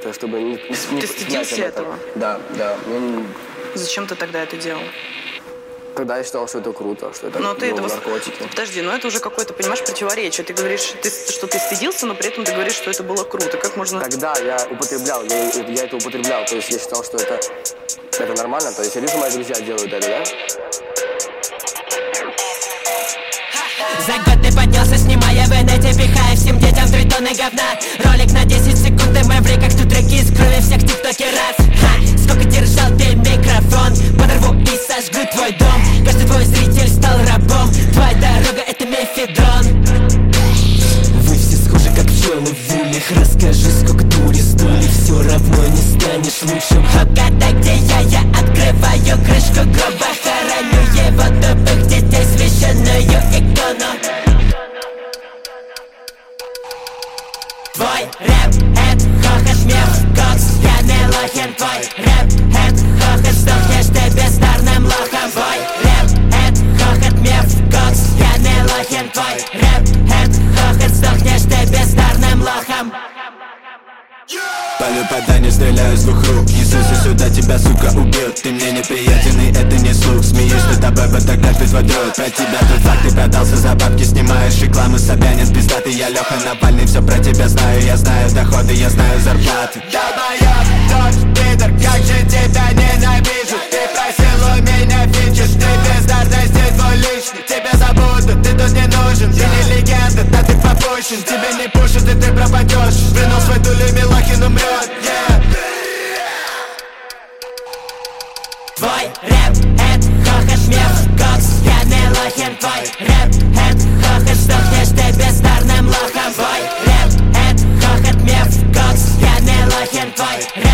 как-то, чтобы не Ты стыдился этого? Да. Зачем ты тогда это делал? Тогда я считал, что это круто, что это наркотики. Подожди, это уже какое-то, понимаешь, противоречие. Ты говоришь, что ты стыдился, но при этом ты говоришь, что это было круто. Как можно... Тогда я употреблял, я это употреблял. То есть я считал, что это нормально. То есть я вижу, мои друзья делают это, да? За год ты поднялся, снимая в инете, пихая всем детям 3 тонны говна. Ролик на 10 секунд, и мы в реках, тут треки из крови всех тиктокеров. Сколько держал ты микрофон, подорву и сожгу твой дом. Каждый твой зритель стал рабом, твоя дорога это мефедрон. Вы все схожи как пчелы в ульях. Расскажи, сколько дури стоили, все равно не станешь лучшим. Угадай, где я открываю крышку гроба, хороню его тупых детей, священную икону. Твой рэп — это хохот, смех, кокс, я Милохин. Твой рэп — это хохот, сдохнешь ты бездарным лохом. Твой рэп — это хохот, смех, кокс, я Милохин. Твой рэп — это хохот, сдохнешь ты бездарным лохом. Палю по Дане, стреляю с 2 рук. Не суйся сюда, тебя, сука, убьют. Ты мне неприятен, и это не слух. Смеюсь над тобой, потому ты твой друг. Про тебя тут факт, ты продался за бабки. Снимаешь рекламу, Собянин пиздатый. Я Леха Навальный, все про тебя знаю. Я знаю доходы, я знаю зарплаты. Долбоёб, тот пидор, как же тебя ненавижу. Ты просил у меня фичер, ты бездарность, ты твой личный. Тебя забудут, ты тут не нужен. Ты не легенда, да ты попущен. Тебя не пушат, и ты пропадешь. Вынул свой дулю, Милохин умрет, yeah. Твой рэп — это хохот, смех, кокс, я Милохин. Твой рэп — это хохот, сдохнешь ты бездарным лохом. Твой рэп — это хохот, смех, кокс, я Милохин. Твой рэп